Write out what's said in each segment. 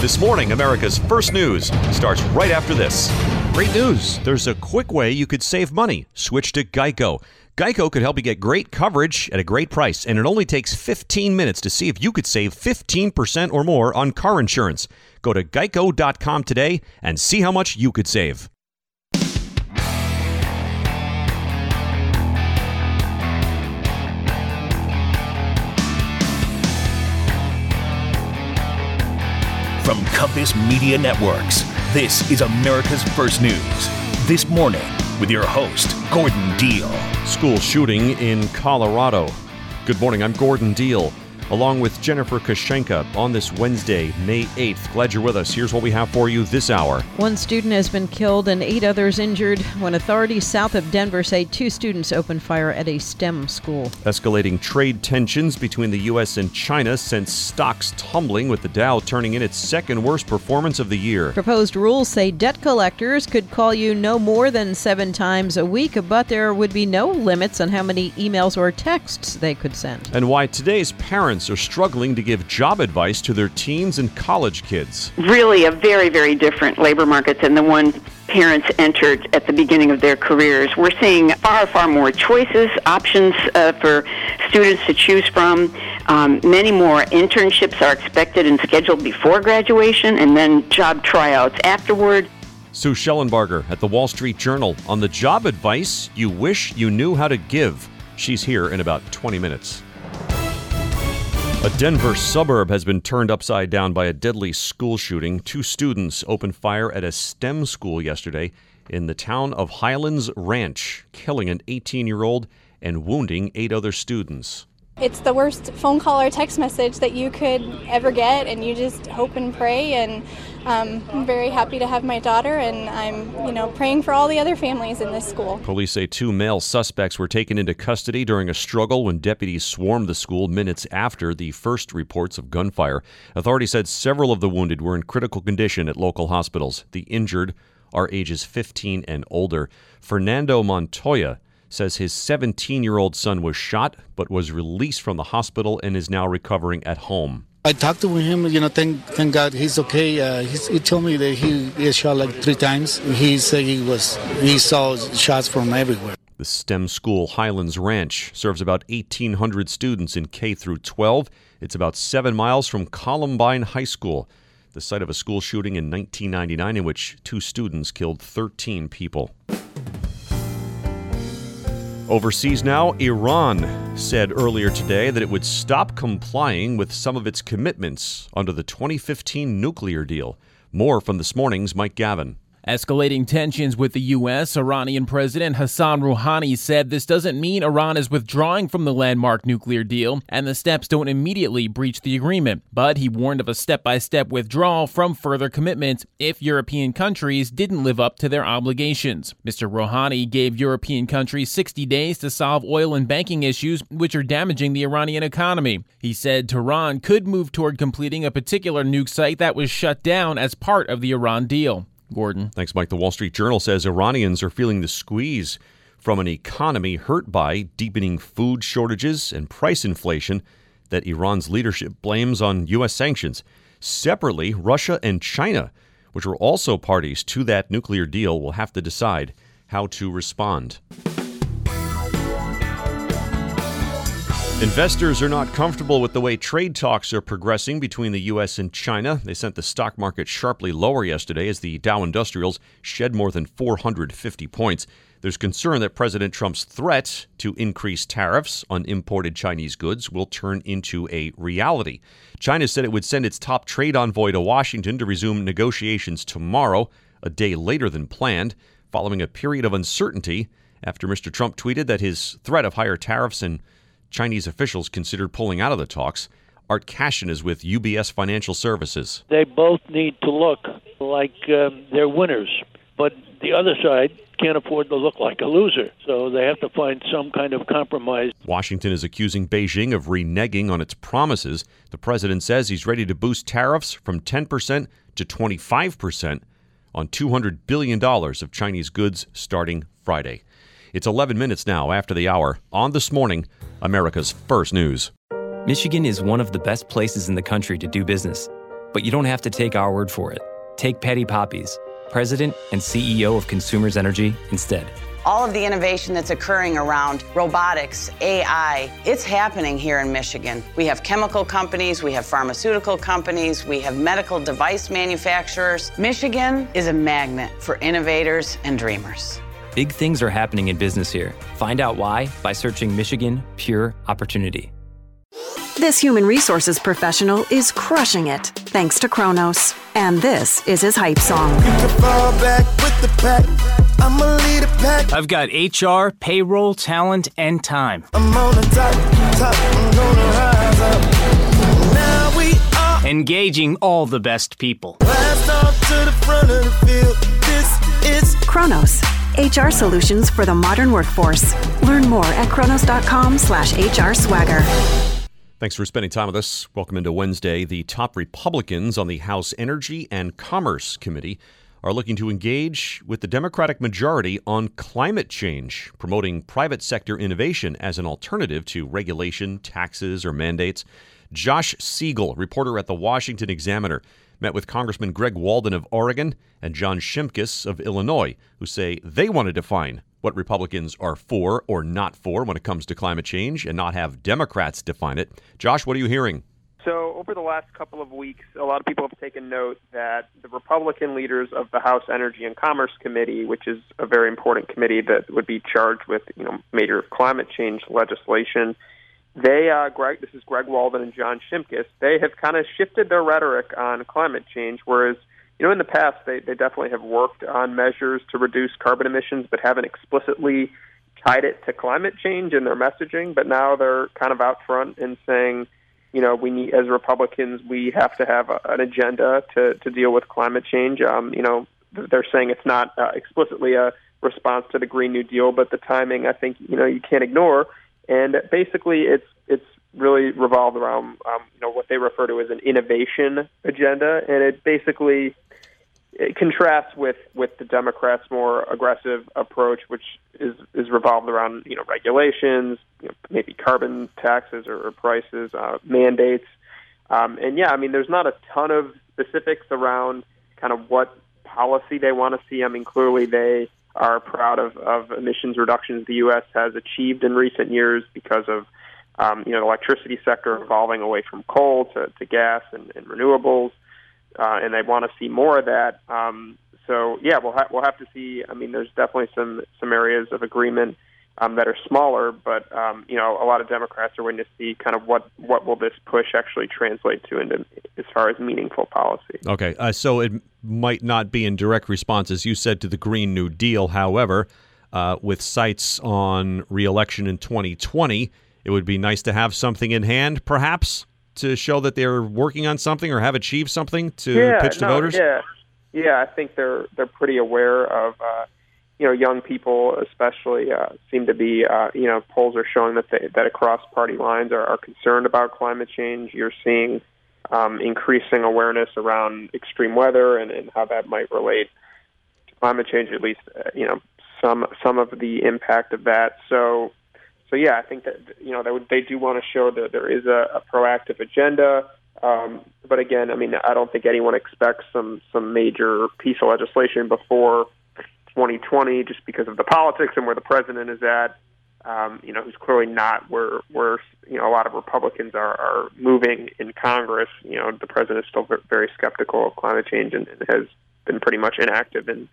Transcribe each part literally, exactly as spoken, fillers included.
This morning, America's First News starts right after this. Great news. There's a quick way you could save money. Switch to Geico. Geico could help you get great coverage at a great price, and it only takes fifteen minutes to see if you could save fifteen percent or more on car insurance. Go to geico dot com today and see how much you could save. From Compass Media Networks, this is America's First News. This morning, with your host, Gordon Deal. School shooting in Colorado. Good morning, I'm Gordon Deal, along with Jennifer Kashenka on this Wednesday, May eighth. Glad you're with us. Here's what we have for you this hour. One student has been killed and eight others injured when authorities south of Denver say two students opened fire at a STEM school. Escalating trade tensions between the U S and China sent stocks tumbling, with the Dow turning in its second worst performance of the year. Proposed rules say debt collectors could call you no more than seven times a week, but there would be no limits on how many emails or texts they could send. And why today's parents are struggling to give job advice to their teens and college kids. Really a very, very different labor market than the one parents entered at the beginning of their careers. We're seeing far, far more choices, options uh, for students to choose from. Um, many more internships are expected and scheduled before graduation, and then job tryouts afterward. Sue Schellenbarger at the Wall Street Journal on the job advice you wish you knew how to give. She's here in about twenty minutes. A Denver suburb has been turned upside down by a deadly school shooting. Two students opened fire at a STEM school yesterday in the town of Highlands Ranch, killing an eighteen-year-old and wounding eight other students. It's the worst phone call or text message that you could ever get, and you just hope and pray. And um, I'm very happy to have my daughter, and I'm, you know, praying for all the other families in this school. Police say two male suspects were taken into custody during a struggle when deputies swarmed the school minutes after the first reports of gunfire. Authorities said several of the wounded were in critical condition at local hospitals. The injured are ages fifteen and older. Fernando Montoya says his seventeen-year-old son was shot but was released from the hospital and is now recovering at home. I talked to him, you know, thank, thank God he's okay. Uh, he's, he told me that he, he was shot like three times. He said he was he saw shots from everywhere. The STEM school, Highlands Ranch, serves about eighteen hundred students in K through twelve. It's about seven miles from Columbine High School, the site of a school shooting in nineteen ninety-nine in which two students killed thirteen people. Overseas now, Iran said earlier today that it would stop complying with some of its commitments under the twenty fifteen nuclear deal. More from this morning's Mike Gavin. Escalating tensions with the U S, Iranian President Hassan Rouhani said this doesn't mean Iran is withdrawing from the landmark nuclear deal, and the steps don't immediately breach the agreement. But he warned of a step-by-step withdrawal from further commitments if European countries didn't live up to their obligations. Mister Rouhani gave European countries sixty days to solve oil and banking issues which are damaging the Iranian economy. He said Tehran could move toward completing a particular nuke site that was shut down as part of the Iran deal. Gordon. Thanks, Mike. The Wall Street Journal says Iranians are feeling the squeeze from an economy hurt by deepening food shortages and price inflation that Iran's leadership blames on U S sanctions. Separately, Russia and China, which are also parties to that nuclear deal, will have to decide how to respond. Investors are not comfortable with the way trade talks are progressing between the U S and China. They sent the stock market sharply lower yesterday as the Dow Industrials shed more than four hundred fifty points. There's concern that President Trump's threat to increase tariffs on imported Chinese goods will turn into a reality. China said it would send its top trade envoy to Washington to resume negotiations tomorrow, a day later than planned, following a period of uncertainty after Mister Trump tweeted that his threat of higher tariffs and Chinese officials considered pulling out of the talks. Art Cashin is with U B S Financial Services. They both need to look like um, they're winners, but the other side can't afford to look like a loser, so they have to find some kind of compromise. Washington is accusing Beijing of reneging on its promises. The president says he's ready to boost tariffs from ten percent to twenty-five percent on two hundred billion dollars of Chinese goods starting Friday. It's eleven minutes now after the hour. On This Morning, America's First News. Michigan is one of the best places in the country to do business. But you don't have to take our word for it. Take Patti Poppes, President and C E O of Consumers Energy, instead. All of the innovation that's occurring around robotics, A I, it's happening here in Michigan. We have chemical companies, we have pharmaceutical companies, we have medical device manufacturers. Michigan is a magnet for innovators and dreamers. Big things are happening in business here. Find out why by searching Michigan Pure Opportunity. This human resources professional is crushing it, thanks to Kronos. And this is his hype song. I've got H R, payroll, talent, and time. I'm on the top, top, I'm gonna rise up. Now we are engaging all the best people. Blast off to the front of the field. This is Kronos, H R solutions for the modern workforce. Learn more at kronos.com slash HR swagger. Thanks for spending time with us. Welcome into Wednesday. The top Republicans on the House Energy and Commerce Committee are looking to engage with the Democratic majority on climate change, promoting private sector innovation as an alternative to regulation, taxes, or mandates. Josh Siegel, reporter at the Washington Examiner, met with Congressman Greg Walden of Oregon and John Shimkus of Illinois, who say they want to define what Republicans are for or not for when it comes to climate change and not have Democrats define it. Josh, what are you hearing? So over the last couple of weeks, a lot of people have taken note that the Republican leaders of the House Energy and Commerce Committee, which is a very important committee that would be charged with, you know, major climate change legislation, they, uh, Greg, this is Greg Walden and John Shimkus, they have kind of shifted their rhetoric on climate change, whereas You know, in the past, they, they definitely have worked on measures to reduce carbon emissions, but haven't explicitly tied it to climate change in their messaging. But now they're kind of out front and saying, you know, we need, as Republicans, we have to have a, an agenda to, to deal with climate change. Um, you know, they're saying it's not uh, explicitly a response to the Green New Deal, but the timing, I think, you know, you can't ignore. And basically, it's it's really revolved around, um, you know, what they refer to as an innovation agenda, and it basically it contrasts with, with the Democrats' more aggressive approach, which is, is revolved around, you know, regulations, you know, maybe carbon taxes or, or prices, uh, mandates. Um, and, yeah, I mean, there's not a ton of specifics around kind of what policy they want to see. I mean, clearly they are proud of, of emissions reductions the U S has achieved in recent years because of, um, you know, the electricity sector evolving away from coal to, to gas and, and renewables. Uh, and they want to see more of that. Um, so, yeah, we'll, ha- we'll have to see. I mean, there's definitely some, some areas of agreement um, that are smaller, but, um, you know, a lot of Democrats are waiting to see kind of what, what will this push actually translate to into, as far as meaningful policy. Okay, uh, so it might not be in direct response, as you said, to the Green New Deal. However, uh, with sights on re-election in twenty twenty, it would be nice to have something in hand, perhaps, to show that they're working on something or have achieved something to yeah, pitch to no, voters? Yeah, yeah. I think they're they're pretty aware of, uh, you know, young people especially uh, seem to be, uh, you know, polls are showing that they, that across party lines are, are concerned about climate change. You're seeing um, increasing awareness around extreme weather and, and how that might relate to climate change, at least, uh, you know, some some of the impact of that. So. So, yeah, I think that, you know, they, would, they do want to show that there is a, a proactive agenda. Um, but, again, I mean, I don't think anyone expects some, some major piece of legislation before twenty twenty just because of the politics and where the president is at, um, you know, who's clearly not where, where, you know, a lot of Republicans are, are moving in Congress. You know, the president is still very skeptical of climate change and, and has been pretty much inactive in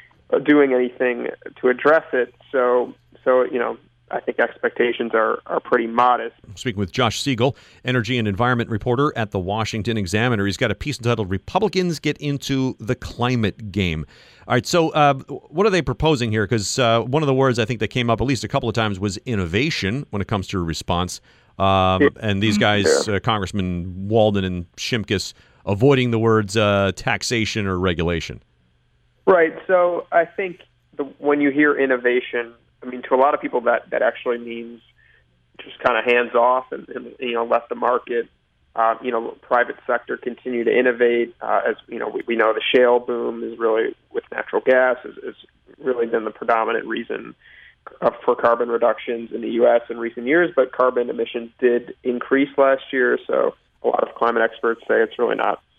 doing anything to address it. So, so you know, I think expectations are, are pretty modest. Speaking with Josh Siegel, energy and environment reporter at the Washington Examiner. He's got a piece entitled Republicans Get Into the Climate Game. All right, so uh, what are they proposing here? Because uh, one of the words I think that came up at least a couple of times was innovation when it comes to a response. Um, and these guys, uh, Congressman Walden and Shimkus, avoiding the words uh, taxation or regulation. Right, so I think the, when you hear innovation, I mean, to a lot of people, that, that actually means just kind of hands off and, and you know, let the market, uh, you know, private sector continue to innovate. Uh, as you know, we, we know the shale boom is really with natural gas has, has really been the predominant reason uh, for carbon reductions in the U S in recent years. But carbon emissions did increase last year, so a lot of climate experts say it's really not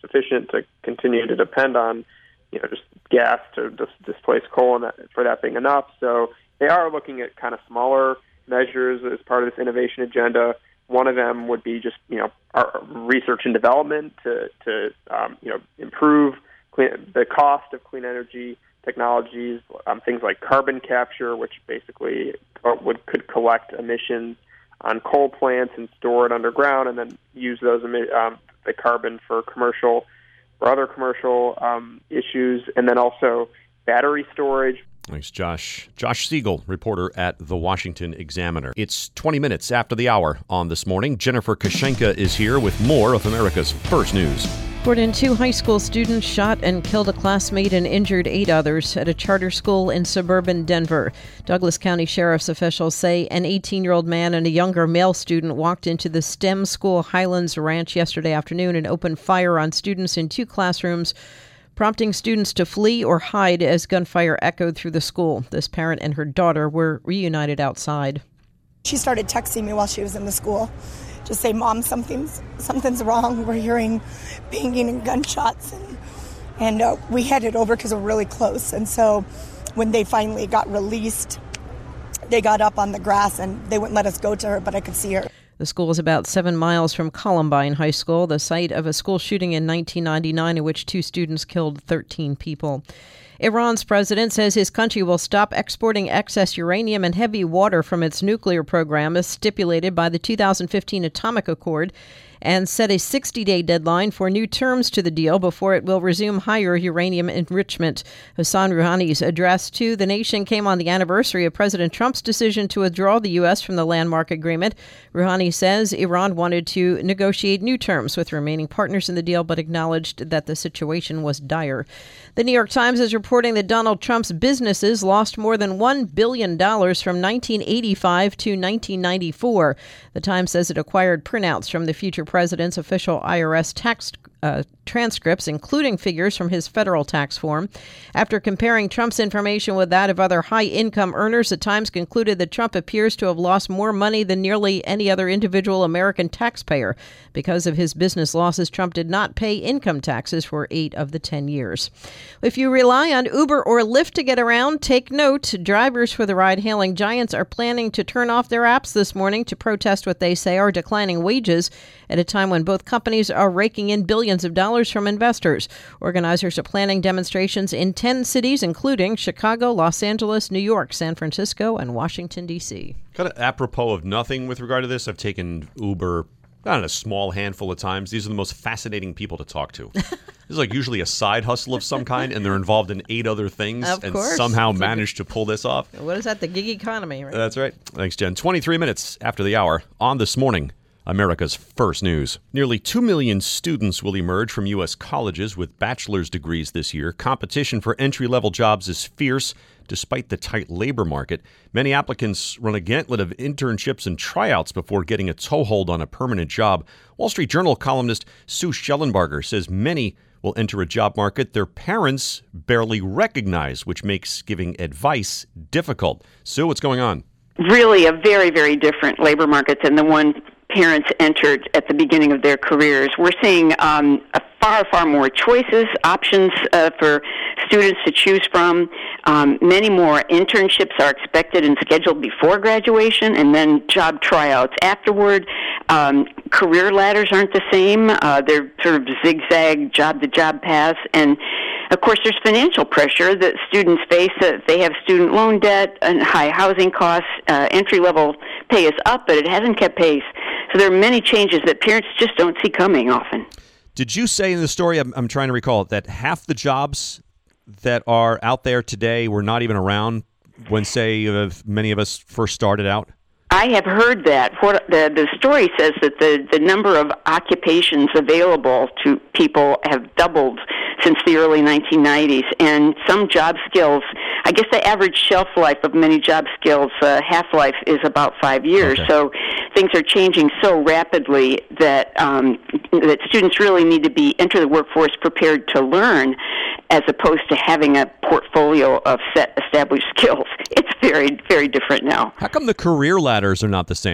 sufficient to continue to depend on, you know, just gas to dis- displace coal, and that, for that being enough. So they are looking at kind of smaller measures as part of this innovation agenda. One of them would be just, you know, our research and development to, to um, you know, improve clean, the cost of clean energy technologies, um, things like carbon capture, which basically would could collect emissions on coal plants and store it underground, and then use those um, the carbon for commercial or other commercial um, issues, and then also battery storage. Thanks, Josh. Josh Siegel, reporter at The Washington Examiner. It's twenty minutes after the hour on This Morning. Jennifer Kashenka is here with more of America's First News. Gordon, two high school students shot and killed a classmate and injured eight others at a charter school in suburban Denver. Douglas County Sheriff's officials say an eighteen-year-old man and a younger male student walked into the STEM school Highlands Ranch yesterday afternoon and opened fire on students in two classrooms, prompting students to flee or hide as gunfire echoed through the school. This parent and her daughter were reunited outside. She started texting me while she was in the school. Just say, Mom, something's something's wrong. We're hearing banging and gunshots. And, and uh, we headed over because we're really close. And so when they finally got released, they got up on the grass and they wouldn't let us go to her, but I could see her. The school is about seven miles from Columbine High School, the site of a school shooting in nineteen ninety-nine in which two students killed thirteen people. Iran's president says his country will stop exporting excess uranium and heavy water from its nuclear program as stipulated by the two thousand fifteen Atomic Accord, and set a sixty-day deadline for new terms to the deal before it will resume higher uranium enrichment. Hassan Rouhani's address to the nation came on the anniversary of President Trump's decision to withdraw the U S from the landmark agreement. Rouhani says Iran wanted to negotiate new terms with remaining partners in the deal, but acknowledged that the situation was dire. The New York Times is reporting that Donald Trump's businesses lost more than one billion dollars from nineteen eighty-five to nineteen ninety-four. The Times says it acquired printouts from the future president's official I R S tax uh, transcripts, including figures from his federal tax form. After comparing Trump's information with that of other high-income earners, the Times concluded that Trump appears to have lost more money than nearly any other individual American taxpayer. Because of his business losses, Trump did not pay income taxes for eight of the ten years. If you rely on Uber or Lyft to get around, take note. Drivers for the ride-hailing giants are planning to turn off their apps this morning to protest what they say are declining wages at a time when both companies are raking in billions of dollars from investors. Organizers are planning demonstrations in ten cities, including Chicago, Los Angeles, New York, San Francisco, and Washington, D C. Kind of apropos of nothing with regard to this, I've taken Uber not a small handful of times. These are the most fascinating people to talk to. This is like usually a side hustle of some kind, and they're involved in eight other things of and course. somehow managed to pull this off. What is that, the gig economy? Right? That's right. Thanks, Jen. twenty-three minutes after the hour on This Morning, America's First News. Nearly two million students will emerge from U S colleges with bachelor's degrees this year. Competition for entry-level jobs is fierce despite the tight labor market. Many applicants run a gauntlet of internships and tryouts before getting a toehold on a permanent job. Wall Street Journal columnist Sue Schellenbarger says many will enter a job market their parents barely recognize, which makes giving advice difficult. Sue, what's going on? Really a very, very different labor market than the one parents entered at the beginning of their careers. We're seeing um, a far, far more choices, options uh, for students to choose from. Um, many more internships are expected and scheduled before graduation, and then job tryouts afterward. Um, career ladders aren't the same. Uh, they're sort of zigzag job-to-job paths, and of course, there's financial pressure that students face. Uh, they have student loan debt and high housing costs. Uh, entry-level pay is up, but it hasn't kept pace. So there are many changes that parents just don't see coming often. Did you say in the story, I'm, I'm trying to recall, that half the jobs that are out there today were not even around when, say, uh, many of us first started out? I have heard that. What the, the story says that the, the number of occupations available to people have doubled since the early nineteen nineties, and some job skills, I guess the average shelf life of many job skills, uh, half-life is about five years. Okay. So things are changing so rapidly that um, that students really need to be enter the workforce prepared to learn, as opposed to having a portfolio of set established skills. It's very, very different now. How come the career ladders are not the same?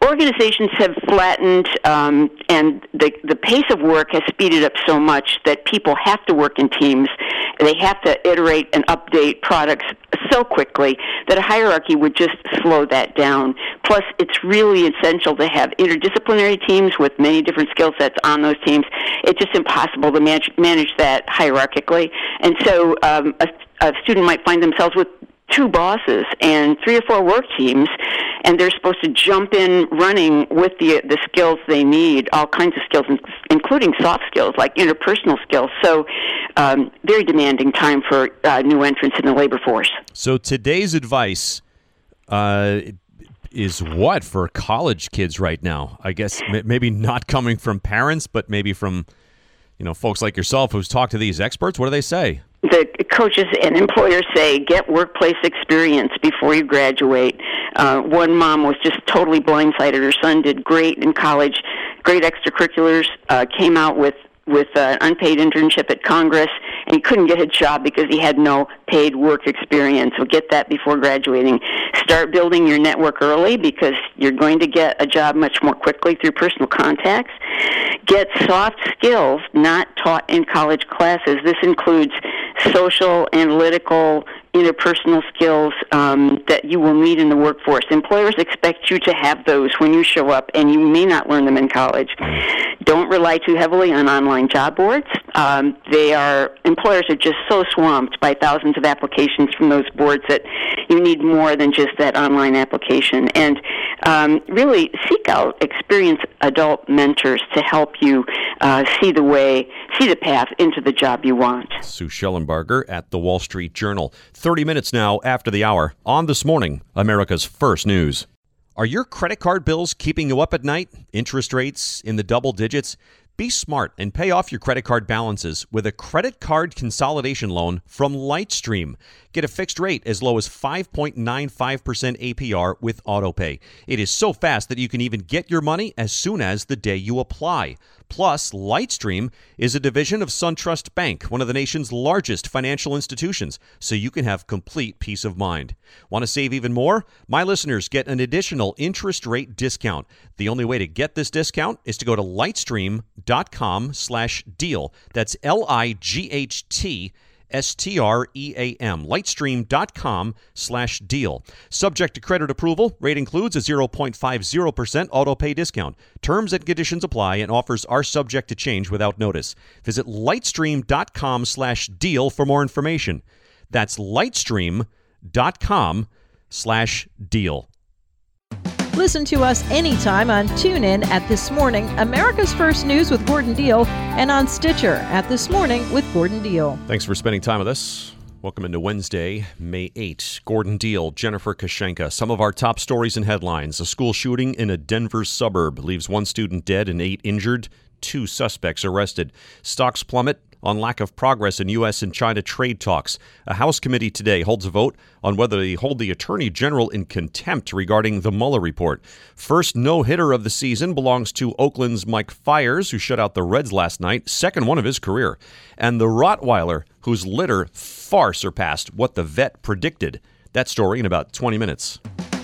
organizations have flattened, um, and the the pace of work has speeded up so much that people have to work in teams. They have to iterate and update products so quickly that a hierarchy would just slow that down. Plus, it's really essential to have interdisciplinary teams with many different skill sets on those teams. It's just impossible to manage, manage that hierarchically. And so um, a, a student might find themselves with two bosses and three or four work teams, and they're supposed to jump in running with the the skills they need, all kinds of skills, including soft skills like interpersonal skills. So um, very demanding time for uh, new entrants in the labor force. So today's advice uh, is what for college kids right now? I guess maybe not coming from parents, but maybe from, you know, folks like yourself who's talked to these experts. What do they say? The coaches and employers say, get workplace experience before you graduate. Uh, one mom was just totally blindsided. Her son did great in college, great extracurriculars, uh, came out with with an unpaid internship at Congress, and he couldn't get a job because he had no paid work experience. So get that before graduating. Start building your network early because you're going to get a job much more quickly through personal contacts. Get soft skills not taught in college classes. This includes social, analytical, interpersonal skills um, that you will need in the workforce. Employers expect you to have those when you show up, and you may not learn them in college. Don't rely too heavily on online job boards. Um, they are employers are just so swamped by thousands of applications from those boards that you need more than just that online application. And um, really seek out experienced adult mentors to help you uh, see the way, see the path into the job you want. Sue Schellenbarger at the Wall Street Journal. thirty minutes now after the hour on This Morning, America's First News. Are your credit card bills keeping you up at night? Interest rates in the double digits? Be smart and pay off your credit card balances with a credit card consolidation loan from Lightstream. Get a fixed rate as low as five point nine five percent A P R with AutoPay. It is so fast that you can even get your money as soon as the day you apply. Plus, Lightstream is a division of SunTrust Bank, one of the nation's largest financial institutions, so you can have complete peace of mind. Want to save even more? My listeners get an additional interest rate discount. The only way to get this discount is to go to lightstream.com slash deal. That's L I G H T S T R E A M, lightstream.com slash deal. Subject to credit approval, rate includes a zero point five zero percent auto pay discount. Terms and conditions apply, and offers are subject to change without notice. Visit lightstream.com slash deal for more information. That's lightstream.com slash deal. Listen to us anytime on TuneIn at This Morning, America's First News with Gordon Deal, and on Stitcher at This Morning with Gordon Deal. Thanks for spending time with us. Welcome into Wednesday, May eighth. Gordon Deal, Jennifer Kashenka. Some of our top stories and headlines. A school shooting in a Denver suburb leaves one student dead and eight injured. Two suspects arrested. Stocks plummet on lack of progress in U S and China trade talks. A House committee today holds a vote on whether they hold the Attorney General in contempt regarding the Mueller report. First no-hitter of the season belongs to Oakland's Mike Fiers, who shut out the Reds last night, second one of his career. And the Rottweiler, whose litter far surpassed what the vet predicted. That story in about twenty minutes.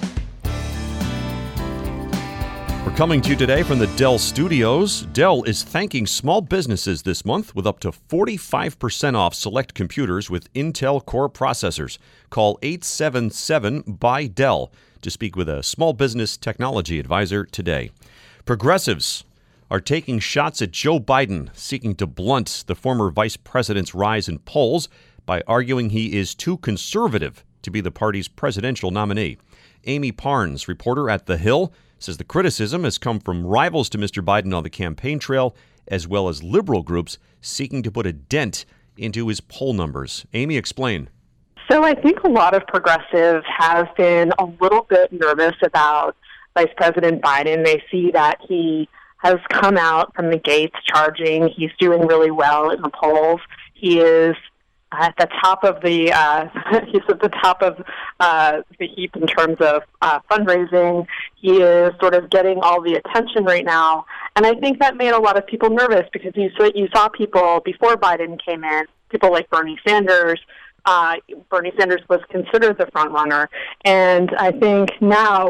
We're coming to you today from the Dell Studios. Dell is thanking small businesses this month with up to forty-five percent off select computers with Intel Core processors. Call eight seven seven, B Y, D E L L to speak with a small business technology advisor today. Progressives are taking shots at Joe Biden, seeking to blunt the former vice president's rise in polls by arguing he is too conservative to be the party's presidential nominee. Amy Parnes, reporter at The Hill, says the criticism has come from rivals to Mister Biden on the campaign trail, as well as liberal groups seeking to put a dent into his poll numbers. Amy, explain. So I think a lot of progressives have been a little bit nervous about Vice President Biden. They see that he has come out from the gates charging. He's doing really well in the polls. He is at the top of the uh, he's at the top of uh, the heap in terms of uh, fundraising. He is sort of getting all the attention right now, and I think that made a lot of people nervous because you saw, you saw people before Biden came in, people like Bernie Sanders. Uh, Bernie Sanders was considered the front runner, and I think now he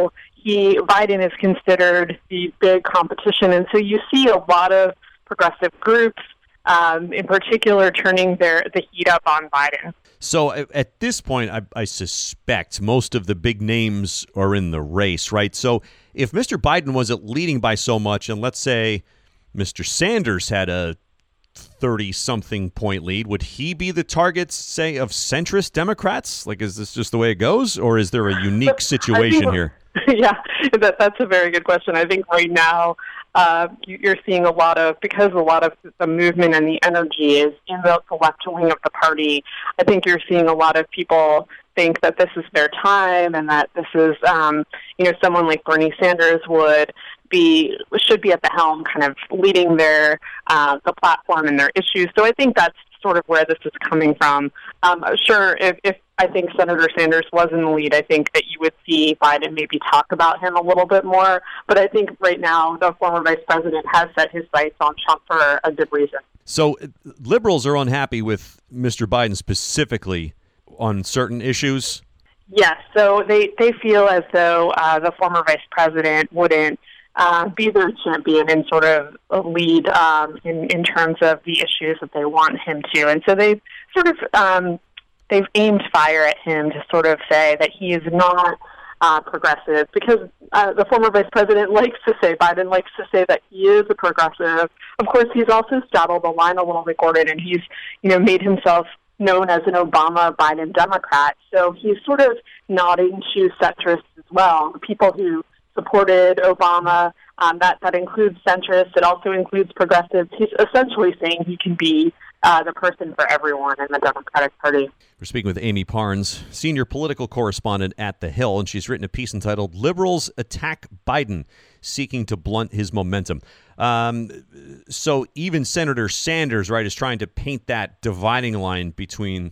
he Biden is considered the big competition, and so you see a lot of progressive groups, um, in particular, turning their the heat up on Biden. So at this point, I, I suspect most of the big names are in the race, right? So if Mister Biden wasn't leading by so much, and let's say Mister Sanders had a thirty-something point lead, would he be the target, say, of centrist Democrats? Like, is this just the way it goes, or is there a unique situation think, here? Yeah, that, that's a very good question. I think right now uh, you're seeing a lot of, because a lot of the movement and the energy is in the left wing of the party, I think you're seeing a lot of people think that this is their time and that this is, um, you know, someone like Bernie Sanders would be should be at the helm, kind of leading their uh, the platform and their issues. So I think that's sort of where this is coming from. Um, sure, if, if I think Senator Sanders was in the lead, I think that you would see Biden maybe talk about him a little bit more. But I think right now the former vice president has set his sights on Trump for a good reason. So liberals are unhappy with Mister Biden specifically on certain issues? Yes. So they, they feel as though uh, the former vice president wouldn't Uh, be their champion and sort of lead um, in, in terms of the issues that they want him to. And so they've sort of um, they've aimed fire at him to sort of say that he is not uh, progressive, because uh, the former vice president likes to say, Biden likes to say that he is a progressive. Of course, he's also straddled the line a little bit, Gordon, and he's, you know, made himself known as an Obama-Biden Democrat. So he's sort of nodding to centrists as well, people who supported Obama. Um, that, that includes centrists. It also includes progressives. He's essentially saying he can be uh, the person for everyone in the Democratic Party. We're speaking with Amy Parnes, senior political correspondent at The Hill, and she's written a piece entitled "Liberals Attack Biden, Seeking to Blunt His Momentum." Um, so even Senator Sanders, right, is trying to paint that dividing line between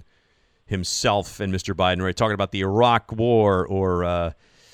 himself and Mister Biden, right, talking about the Iraq War or uh,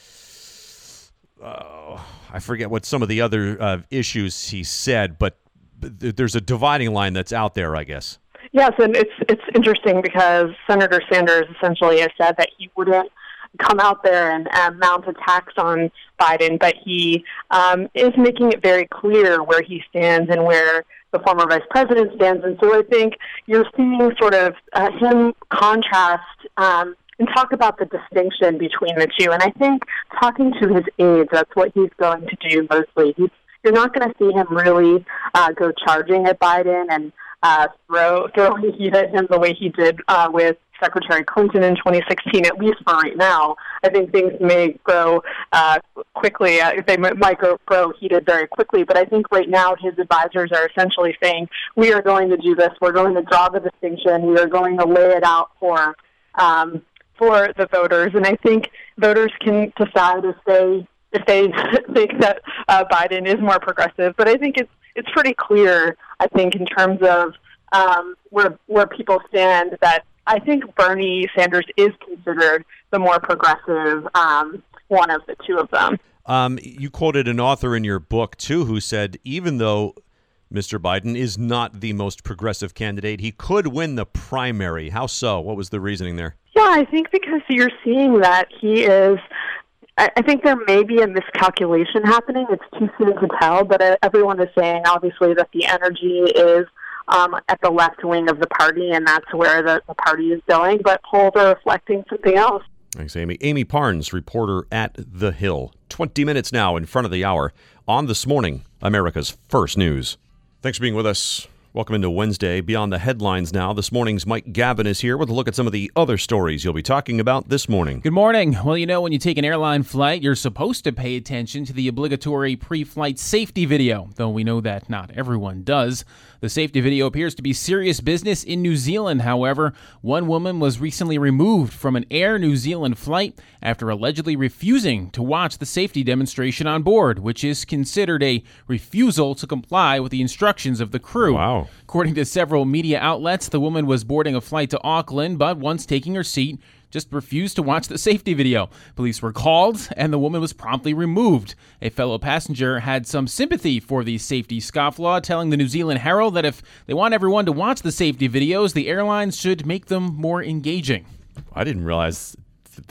Uh, I forget what some of the other uh, issues he said, but th- there's a dividing line that's out there, I guess. Yes, and it's it's interesting because Senator Sanders essentially has said that he wouldn't come out there and uh, mount attacks on Biden, but he um, is making it very clear where he stands and where the former vice president stands. And so I think you're seeing sort of uh, him contrast um and talk about the distinction between the two. And I think talking to his aides, that's what he's going to do mostly. He's, you're not going to see him really uh, go charging at Biden and uh, throw throwing heat at him the way he did uh, with Secretary Clinton in twenty sixteen, at least for right now. I think things may grow uh, quickly. Uh, they might, might grow, grow heated very quickly, but I think right now his advisors are essentially saying, we are going to do this. We're going to draw the distinction. We are going to lay it out for um, for the voters, and I think voters can decide if they if they think that uh, Biden is more progressive. But I think it's it's pretty clear, I think, in terms of um, where where people stand, that I think Bernie Sanders is considered the more progressive um, one of the two of them. Um, you quoted an author in your book too, who said even though Mister Biden is not the most progressive candidate, he could win the primary. How so? What was the reasoning there? Yeah, I think because you're seeing that he is, I, I think there may be a miscalculation happening. It's too soon to tell, but uh, everyone is saying, obviously, that the energy is um, at the left wing of the party, and that's where the, the party is going, but polls are reflecting something else. Thanks, Amy. Amy Parnes, reporter at The Hill. twenty minutes now in front of the hour on This Morning, America's First News. Thanks for being with us. Welcome into Wednesday. Beyond the headlines now. This morning's Mike Gavin is here with a look at some of the other stories you'll be talking about this morning. Good morning. Well, you know, when you take an airline flight, you're supposed to pay attention to the obligatory pre-flight safety video, though we know that not everyone does. The safety video appears to be serious business in New Zealand, however. One woman was recently removed from an Air New Zealand flight after allegedly refusing to watch the safety demonstration on board, which is considered a refusal to comply with the instructions of the crew. Wow. According to several media outlets, the woman was boarding a flight to Auckland, but once taking her seat, just refused to watch the safety video. Police were called, and the woman was promptly removed. A fellow passenger had some sympathy for the safety scofflaw, telling the New Zealand Herald that if they want everyone to watch the safety videos, the airlines should make them more engaging. I didn't realize. Th-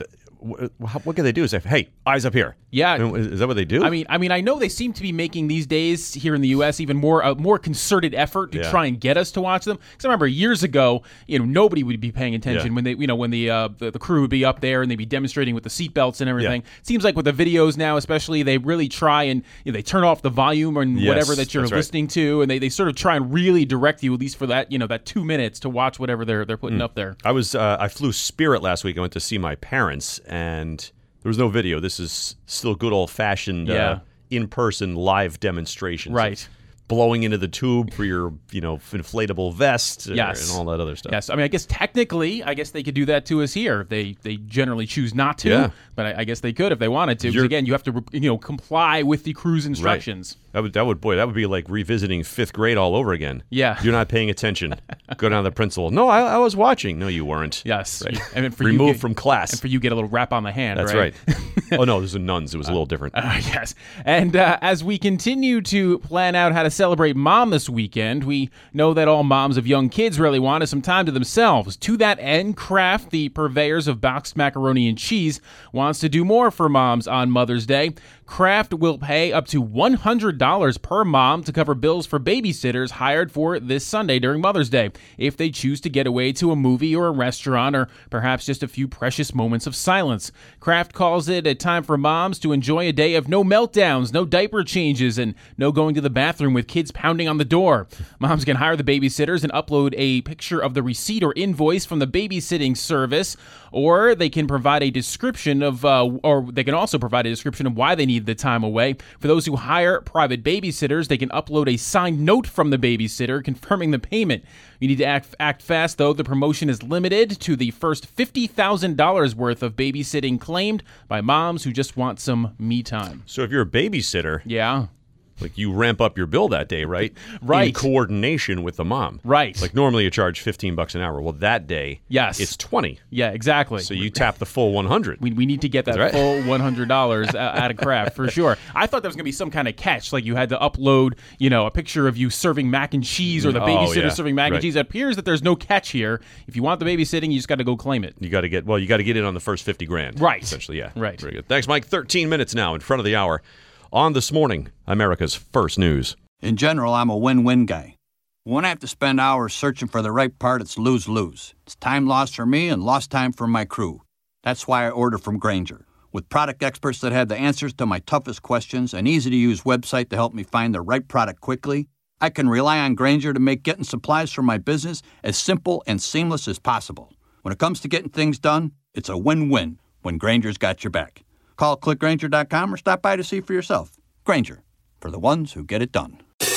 what, what can they do? Say, hey, eyes up here. Yeah. Is that what they do? I mean, I mean, I know they seem to be making these days here in the U S even more a more concerted effort to Yeah. try and get us to watch them. Because I remember years ago, you know, nobody would be paying attention Yeah. when they, you know, when the, uh, the the crew would be up there and they'd be demonstrating with the seatbelts and everything. It seems like with the videos now, especially, they really try and you know, they turn off the volume and Yes, whatever that you're that's right. listening to, and they, they sort of try and really direct you, at least for that, you know, that two minutes to watch whatever they're they're putting Mm. up there. I was uh, I flew Spirit last week. I went to see my parents, and there was no video. This is still good old fashioned Yeah. uh, in person live demonstrations, Right. Blowing into the tube for your you know inflatable vest, uh, Yes. and all that other stuff. Yes, I mean, I guess technically, I guess they could do that to us here. They they generally choose not to, Yeah. but I, I guess they could if they wanted to. 'Cause You're- again, you have to you know comply with the crew's instructions. Right. That would that would boy that would be like revisiting fifth grade all over again. Yeah. You're not paying attention. Go down to the principal. No, I, I was watching. No, you weren't. Yes, Right. and then for Removed you get, from class. and for you get a little rap on the hand. That's right. right. Oh no, there's a nuns. It was a little different. Uh, yes. And uh, as we continue to plan out how to celebrate Mom this weekend, we know that all moms of young kids really want is some time to themselves. To that end, Kraft, the purveyors of boxed macaroni and cheese, wants to do more for moms on Mother's Day. Kraft will pay up to one hundred dollars per mom to cover bills for babysitters hired for this Sunday during Mother's Day, if they choose to get away to a movie or a restaurant, or perhaps just a few precious moments of silence. Kraft calls it a time for moms to enjoy a day of no meltdowns, no diaper changes, and no going to the bathroom with kids pounding on the door. Moms can hire the babysitters and upload a picture of the receipt or invoice from the babysitting service, or they can provide a description of, uh, or they can also provide a description of why they need the time away. For those who hire private babysitters, they can upload a signed note from the babysitter confirming the payment. You need to act, act fast, though. The promotion is limited to the first fifty thousand dollars worth of babysitting claimed by moms who just want some me time. So if you're a babysitter, yeah. like you ramp up your bill that day, right? Right. In coordination with the mom. Right. Like normally you charge fifteen bucks an hour. Well, that day, yes, it's twenty. Yeah, exactly. So you tap the full one hundred. We, we need to get that That's right. full one hundred dollars out of Kraft for sure. I thought there was going to be some kind of catch, like you had to upload, you know, a picture of you serving mac and cheese or the Oh, babysitter yeah. serving mac Right. and cheese. It appears that there's no catch here. If you want the babysitting, you just got to go claim it. You got to get well. You got to get in on the first fifty grand. Right. Essentially, yeah. Right. Very good. Thanks, Mike. Thirteen minutes now in front of the hour. On This Morning, America's First News. In general, I'm a win-win guy. When I have to spend hours searching for the right part, it's lose-lose. It's time lost for me and lost time for my crew. That's why I order from Grainger. With product experts that have the answers to my toughest questions, an easy-to-use website to help me find the right product quickly, I can rely on Grainger to make getting supplies for my business as simple and seamless as possible. When it comes to getting things done, it's a win-win when Grainger's got your back. Call click grainger dot com or stop by to see for yourself. Grainger, for the ones who get it done.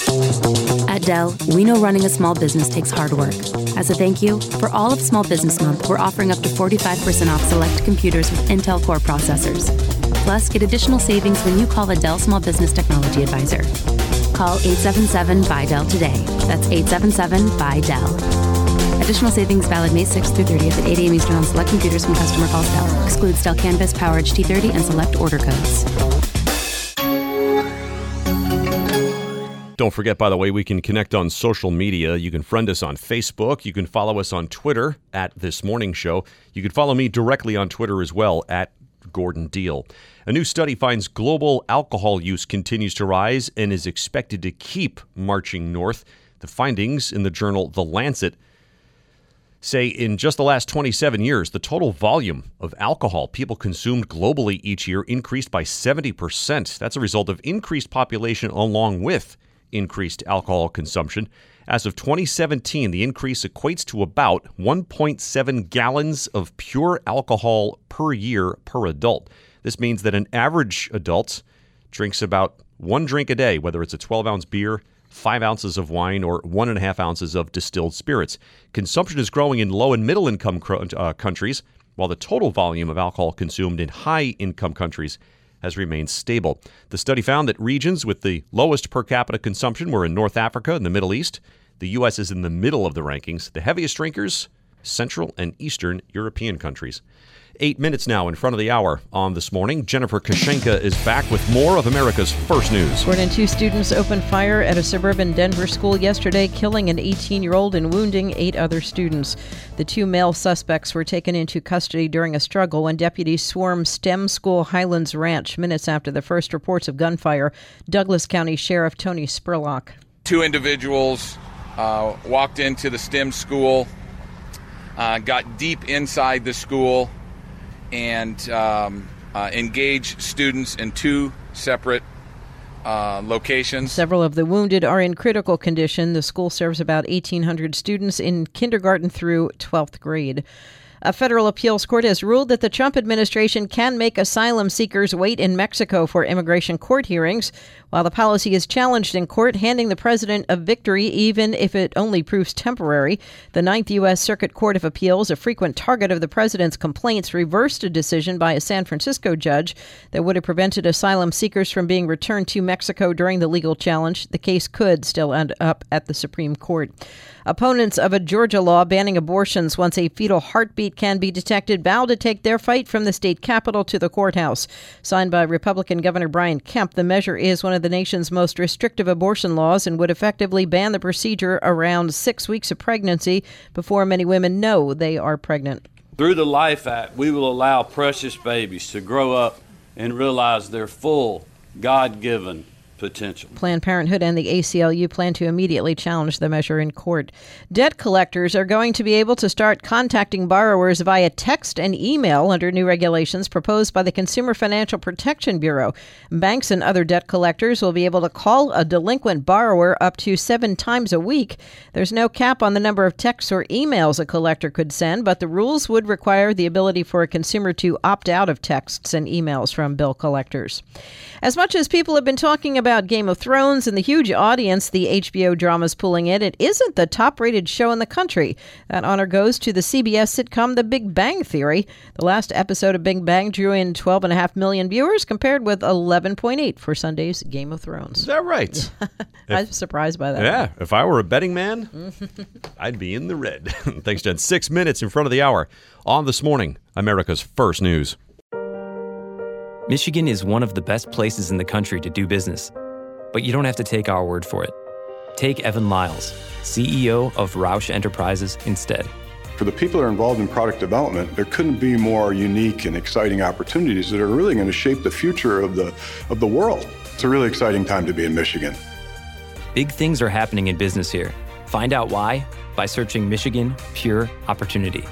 At Dell, we know running a small business takes hard work. As a thank you, for all of Small Business Month, we're offering up to forty-five percent off select computers with Intel Core processors. Plus, get additional savings when you call a Dell Small Business Technology Advisor. Call eight seven seven, B Y D E L L today. That's eight seven seven, B Y D E L L. Additional savings valid May sixth through thirtieth at eight a.m. Eastern on select computers from customer calls Dell. Excludes Dell Canvas, PowerEdge T thirty, and select order codes. Don't forget, by the way, we can connect on social media. You can friend us on Facebook. You can follow us on Twitter at This Morning Show. You can follow me directly on Twitter as well at Gordon Deal. A new study finds global alcohol use continues to rise and is expected to keep marching north. The findings in the journal The Lancet say in just the last twenty-seven years, the total volume of alcohol people consumed globally each year increased by seventy percent. That's a result of increased population along with increased alcohol consumption. As of twenty seventeen, the increase equates to about one point seven gallons of pure alcohol per year per adult. This means that an average adult drinks about one drink a day, whether it's a twelve-ounce beer, five ounces of wine, or one and a half ounces of distilled spirits. Consumption is growing in low and middle income uh, countries, while the total volume of alcohol consumed in high income countries has remained stable. The study found that regions with the lowest per capita consumption were in North Africa and the Middle East. The U S is in the middle of the rankings. The heaviest drinkers Central and Eastern European countries. Eight minutes now in front of the hour on This Morning. Jennifer Kashenka is back with more of America's First News. More than two students opened fire at a suburban Denver school yesterday, killing an eighteen-year-old and wounding eight other students. The two male suspects were taken into custody during a struggle when deputies swarmed STEM School Highlands Ranch minutes after the first reports of gunfire. Douglas County Sheriff Tony Spurlock. Two individuals uh, walked into the STEM school, uh, got deep inside the school, and um, uh, engage students in two separate uh, locations. Several of the wounded are in critical condition. The school serves about eighteen hundred students in kindergarten through twelfth grade. A federal appeals court has ruled that the Trump administration can make asylum seekers wait in Mexico for immigration court hearings, while the policy is challenged in court, handing the president a victory even if it only proves temporary. The Ninth U S. Circuit Court of Appeals, a frequent target of the president's complaints, reversed a decision by a San Francisco judge that would have prevented asylum seekers from being returned to Mexico during the legal challenge. The case could still end up at the Supreme Court. Opponents of a Georgia law banning abortions once a fetal heartbeat can be detected vow to take their fight from the state capitol to the courthouse. Signed by Republican Governor Brian Kemp, the measure is one of the nation's most restrictive abortion laws and would effectively ban the procedure around six weeks of pregnancy before many women know they are pregnant. Through the Life Act, we will allow precious babies to grow up and realize their full God-given potential. Planned Parenthood and the A C L U plan to immediately challenge the measure in court. Debt collectors are going to be able to start contacting borrowers via text and email under new regulations proposed by the Consumer Financial Protection Bureau. Banks and other debt collectors will be able to call a delinquent borrower up to seven times a week. There's no cap on the number of texts or emails a collector could send, but the rules would require the ability for a consumer to opt out of texts and emails from bill collectors. As much as people have been talking about about Game of Thrones and the huge audience the H B O drama's pulling in, it isn't the top-rated show in the country. That honor goes to the C B S sitcom The Big Bang Theory. The last episode of Big Bang drew in twelve point five million viewers, compared with eleven point eight for Sunday's Game of Thrones. Is that right? I'm surprised by that. Yeah, if I were a betting man, I'd be in the red. Thanks, Jen. Six minutes in front of the hour on This Morning, America's First News. Michigan is one of the best places in the country to do business, but you don't have to take our word for it. Take Evan Lyles, C E O of Roush Enterprises, instead. For the people that are involved in product development, there couldn't be more unique and exciting opportunities that are really going to shape the future of the of the world. It's a really exciting time to be in Michigan. Big things are happening in business here. Find out why by searching Michigan Pure Opportunity.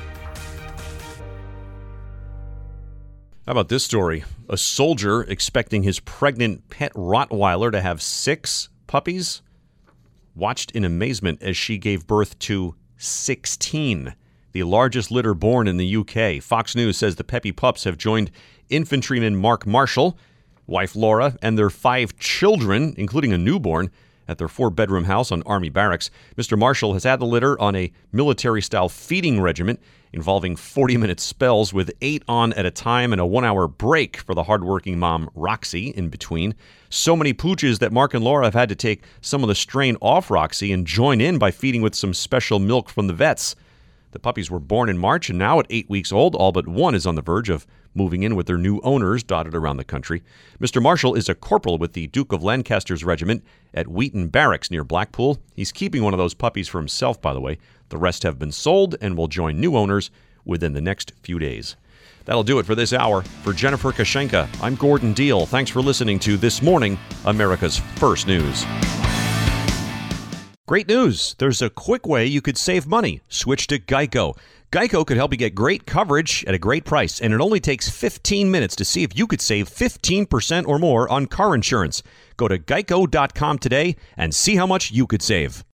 How about this story? A soldier expecting his pregnant pet Rottweiler to have six puppies watched in amazement as she gave birth to sixteen, the largest litter born in the U K. Fox News says the Peppy pups have joined infantryman Mark Marshall, wife Laura, and their five children, including a newborn, at their four-bedroom house on Army Barracks. Mister Marshall has had the litter on a military-style feeding regiment involving forty-minute spells with eight on at a time and a one-hour break for the hardworking mom, Roxy, in between. So many pooches that Mark and Laura have had to take some of the strain off Roxy and join in by feeding with some special milk from the vets. The puppies were born in March, and now at eight weeks old, all but one is on the verge of moving in with their new owners dotted around the country. Mister Marshall is a corporal with the Duke of Lancaster's regiment at Wheaton Barracks near Blackpool. He's keeping one of those puppies for himself, by the way. The rest have been sold and will join new owners within the next few days. That'll do it for this hour. For Jennifer Kashenka, I'm Gordon Deal. Thanks for listening to This Morning, America's First News. Great news. There's a quick way you could save money. Switch to Geico. Geico could help you get great coverage at a great price, and it only takes fifteen minutes to see if you could save fifteen percent or more on car insurance. Go to geico dot com today and see how much you could save.